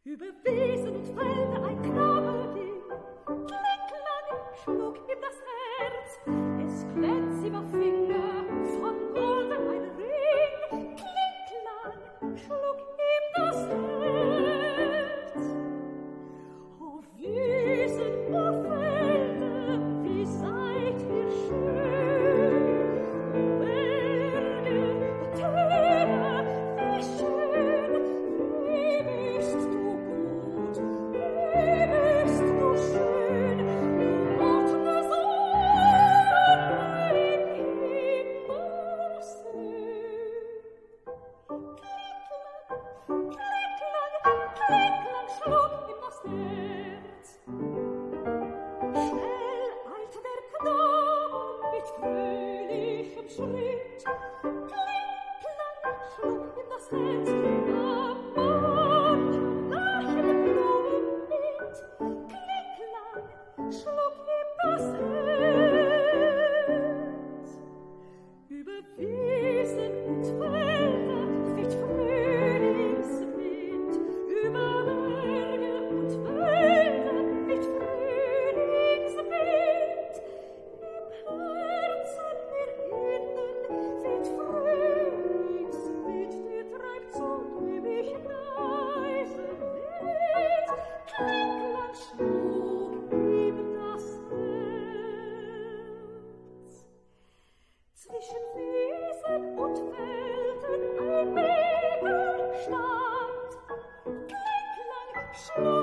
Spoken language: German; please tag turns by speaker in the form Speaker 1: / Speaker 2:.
Speaker 1: Über Wiesen und Felder ein Knabe ging, Klicklang schlug ihm das Herz, es glänzt ihm auf Finger von Golden ein Ring, Klicklang schlug ihm das Herz. O Wiesen, o Felder, wie seid ihr schön, o Berge, o Täler, wie schön, wie bist du gut, wie bist du schön, du goldene Sonne im Himmelssee. Klicklang schlug ihm das Herz. Schnell eilte der Knabe mit fröhlichem Schritt. Klicklang schlug ihm das Herz. Am Morgen lachen Blumen mit. Klicklang schlug ihm das Herz. Über Wiesen und Felder weht Frühlingswind, über Berge und Wälder weht Frühlingswind, im Herzen mir innen weht Frühlingswind, der treibt so mich leise mit. Klicklang schlug ihm das Herz. Zwischen Wiesen und Felden ein Mägel stand, Klicklang schlug